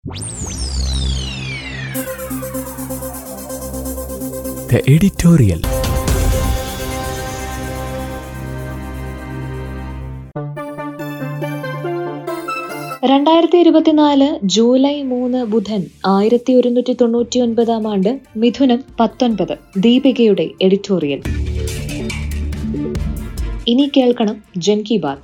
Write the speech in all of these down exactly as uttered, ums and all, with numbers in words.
The editorial. രണ്ടായിരത്തി ഇരുപത്തിനാല് July മൂന്ന് ബുധൻ ആയിരത്തി ഒരുന്നൂറ്റി തൊണ്ണൂറ്റി ഒൻപതാം ആണ്ട് മിഥുനം പത്തൊൻപത്. ദീപികയുടെ എഡിറ്റോറിയൽ. ഇനി കേൾക്കണം ജൻ കി ബാത്ത്.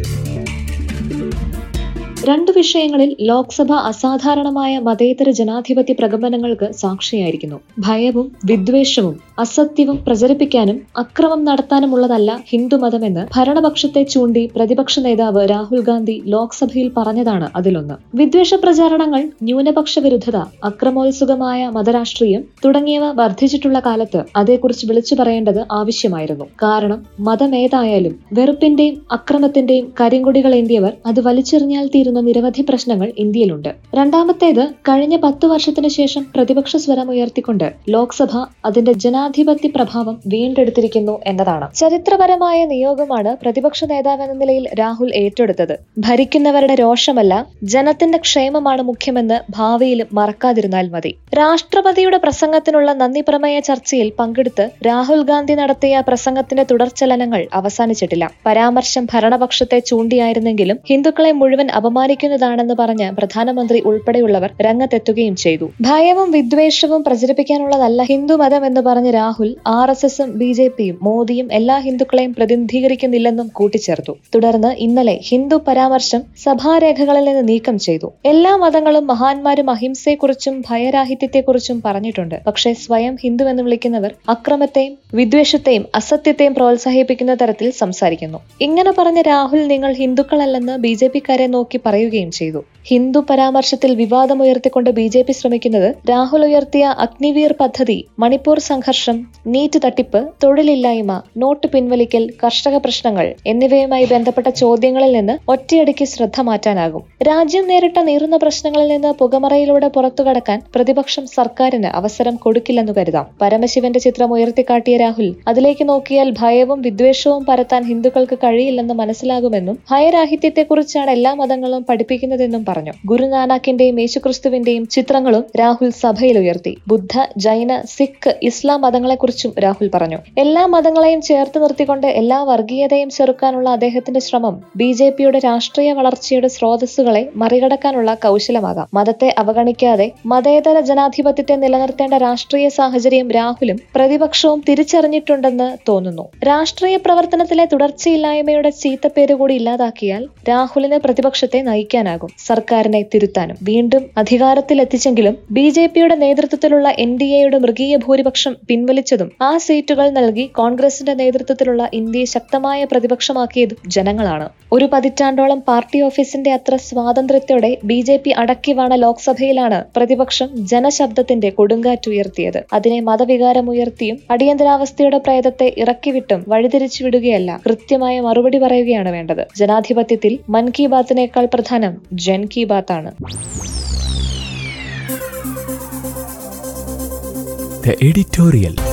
രണ്ടു വിഷയങ്ങളിൽ ലോക്സഭ അസാധാരണമായ മതേതര ജനാധിപത്യ പ്രകമ്പനങ്ങൾക്ക് സാക്ഷിയായിരിക്കുന്നു. ഭയവും വിദ്വേഷവും അസത്യവും പ്രചരിപ്പിക്കാനും അക്രമം നടത്താനുമുള്ളതല്ല ഹിന്ദുമതമെന്ന് ഭരണപക്ഷത്തെ ചൂണ്ടി പ്രതിപക്ഷ നേതാവ് രാഹുൽ ഗാന്ധി ലോക്സഭയിൽ പറഞ്ഞതാണ് അതിലൊന്ന്. വിദ്വേഷ പ്രചാരണങ്ങൾ, ന്യൂനപക്ഷ വിരുദ്ധത, അക്രമോത്സുകമായ മതരാഷ്ട്രീയം തുടങ്ങിയവ വർദ്ധിച്ചിട്ടുള്ള കാലത്ത് അതേക്കുറിച്ച് വിളിച്ചു പറയേണ്ടത് ആവശ്യമായിരുന്നു. കാരണം മതമേതായാലും വെറുപ്പിന്റെയും അക്രമത്തിന്റെയും കരിങ്കൊടികളേന്തിയവർ അത് വലിച്ചെറിഞ്ഞാൽ തീരുന്ന നിരവധി പ്രശ്നങ്ങൾ ഇന്ത്യയിലുണ്ട്. രണ്ടാമത്തേത്, കഴിഞ്ഞ പത്തു വർഷത്തിനു ശേഷം പ്രതിപക്ഷ സ്വരം ഉയർത്തിക്കൊണ്ട് ലോക്സഭ അതിന്റെ ജനാധിപത്യ പ്രഭാവം വീണ്ടെടുത്തിരിക്കുന്നു എന്നതാണ്. ചരിത്രപരമായ നിയോഗമാണ് പ്രതിപക്ഷ നേതാവ് എന്ന നിലയിൽ രാഹുൽ ഏറ്റെടുത്തത്. ഭരിക്കുന്നവരുടെ രോഷമല്ല, ജനത്തിന്റെ ക്ഷേമമാണ് മുഖ്യമെന്ന് ഭാവിയിൽ മറക്കാതിരുന്നാൽ മതി. രാഷ്ട്രപതിയുടെ പ്രസംഗത്തിനുള്ള നന്ദി പ്രമേയ ചർച്ചയിൽ പങ്കെടുത്ത് രാഹുൽ ഗാന്ധി നടത്തിയ പ്രസംഗത്തിന്റെ തുടർചലനങ്ങൾ അവസാനിച്ചിട്ടില്ല. പരാമർശം ഭരണപക്ഷത്തെ ചൂണ്ടിയായിരുന്നെങ്കിലും ഹിന്ദുക്കളെ മുഴുവൻ അപമാനിക്കുന്നതാണെന്ന് പറഞ്ഞ് പ്രധാനമന്ത്രി ഉൾപ്പെടെയുള്ളവർ രംഗത്തെത്തുകയും ചെയ്തു. ഭയവും വിദ്വേഷവും പ്രചരിപ്പിക്കാനുള്ളതല്ല ഹിന്ദുമതം എന്ന് പറഞ്ഞ രാഹുൽ ആർ എസ് എസും ബി ജെ പിയും മോദിയും എല്ലാ ഹിന്ദുക്കളെയും പ്രതിനിധീകരിക്കുന്നില്ലെന്നും കൂട്ടിച്ചേർത്തു. തുടർന്ന് ഇന്നലെ ഹിന്ദു പരാമർശം സഭാരേഖകളിൽ നിന്ന് നീക്കം ചെയ്തു. എല്ലാ മതങ്ങളും മഹാന്മാരും അഹിംസയെക്കുറിച്ചും ഭയരാഹിത്യത്തെക്കുറിച്ചും പറഞ്ഞിട്ടുണ്ട്. പക്ഷേ സ്വയം ഹിന്ദു എന്ന് വിളിക്കുന്നവർ അക്രമത്തെയും വിദ്വേഷത്തെയും അസത്യത്തെയും പ്രോത്സാഹിപ്പിക്കുന്ന തരത്തിൽ സംസാരിക്കുന്നു. ഇങ്ങനെ പറഞ്ഞ രാഹുൽ നിങ്ങൾ ഹിന്ദുക്കളല്ലെന്ന് ബി ജെ പിക്കാരെ നോക്കി പറയുകയും ചെയ്തു. ഹിന്ദു പരാമർശത്തിൽ വിവാദമുയർത്തിക്കൊണ്ട് ബി ജെ പി ശ്രമിക്കുന്നത് രാഹുൽ ഉയർത്തിയ അഗ്നിവീർ പദ്ധതി, മണിപ്പൂർ സംഘർഷം, നീറ്റ് തട്ടിപ്പ്, തൊഴിലില്ലായ്മ, നോട്ട് പിൻവലിക്കൽ, കർഷക പ്രശ്നങ്ങൾ എന്നിവയുമായി ബന്ധപ്പെട്ട ചോദ്യങ്ങളിൽ നിന്ന് ഒറ്റയടിക്ക് ശ്രദ്ധ മാറ്റാനാകും. രാജ്യം നേരിട്ട നീറുന്ന പ്രശ്നങ്ങളിൽ നിന്ന് പുകമറയിലൂടെ പുറത്തുകടക്കാൻ പ്രതിപക്ഷം സർക്കാരിന് അവസരം കൊടുക്കില്ലെന്നു കരുതാം. പരമശിവന്റെ ചിത്രം ഉയർത്തിക്കാട്ടിയ രാഹുൽ അതിലേക്ക് നോക്കിയാൽ ഭയവും വിദ്വേഷവും പരത്താൻ ഹിന്ദുക്കൾക്ക് കഴിയില്ലെന്ന് മനസ്സിലാകുമെന്നും ഭയരാഹിത്യത്തെക്കുറിച്ചാണ് എല്ലാ മതങ്ങളും പഠിപ്പിക്കുന്നതെന്നും പറഞ്ഞു. ഗുരുനാനാക്കിന്റെയും യേശുക്രിസ്തുവിന്റെയും ചിത്രങ്ങളും രാഹുൽ സഭയിൽ ഉയർത്തി. ബുദ്ധ, ജൈന, സിഖ്, ഇസ്ലാം മതങ്ങളെക്കുറിച്ചും രാഹുൽ പറഞ്ഞു. എല്ലാ മതങ്ങളെയും ചേർത്ത് നിർത്തിക്കൊണ്ട് എല്ലാ വർഗീയതയും ചെറുക്കാനുള്ള അദ്ദേഹത്തിന്റെ ശ്രമം ബി ജെ പിയുടെ രാഷ്ട്രീയ വളർച്ചയുടെ സ്രോതസ്സുകളെ മറികടക്കാനുള്ള കൗശലമാകാം. മതത്തെ അവഗണിക്കാതെ മതേതര ജനാധിപത്യത്തെ നിലനിർത്തേണ്ട രാഷ്ട്രീയ സാഹചര്യം രാഹുലും പ്രതിപക്ഷവും തിരിച്ചറിഞ്ഞിട്ടുണ്ടെന്ന് തോന്നുന്നു. രാഷ്ട്രീയ പ്രവർത്തനത്തിലെ തുടർച്ചയില്ലായ്മയുടെ ചീത്തപ്പേര് കൂടി ഇല്ലാതാക്കിയാൽ രാഹുലിന് പ്രതിപക്ഷത്തെ നയിക്കാനാകും, സർക്കാരിനെ തിരുത്താനും. വീണ്ടും അധികാരത്തിലെത്തിച്ചെങ്കിലും ബി ജെ പിയുടെ നേതൃത്വത്തിലുള്ള എൻ ഡി എയുടെ മൃഗീയ ഭൂരിപക്ഷം പിൻവലിച്ചതും ആ സീറ്റുകൾ നൽകി കോൺഗ്രസിന്റെ നേതൃത്വത്തിലുള്ള ഇന്ത്യയെ ശക്തമായ പ്രതിപക്ഷമാക്കിയതും ജനങ്ങളാണ്. ഒരു പതിറ്റാണ്ടോളം പാർട്ടി ഓഫീസിന്റെ അത്ര സ്വാതന്ത്ര്യത്തോടെ ബി ജെ പി അടക്കിവാണ ലോക്സഭയിലാണ് പ്രതിപക്ഷം ജനശബ്ദത്തിന്റെ കൊടുങ്കാറ്റുയർത്തിയത്. അതിനെ മതവികാരമുയർത്തിയും അടിയന്തരാവസ്ഥയുടെ പ്രേതത്തെ ഇറക്കിവിട്ടും വഴിതിരിച്ചു വിടുകയല്ല, കൃത്യമായ മറുപടി പറയുകയാണ് വേണ്ടത്. ജനാധിപത്യത്തിൽ മൻ കി ബാത്തിനേക്കാൾ പ്രധാനം ജൻ കി ബാത്ത് ആണ്. The editorial.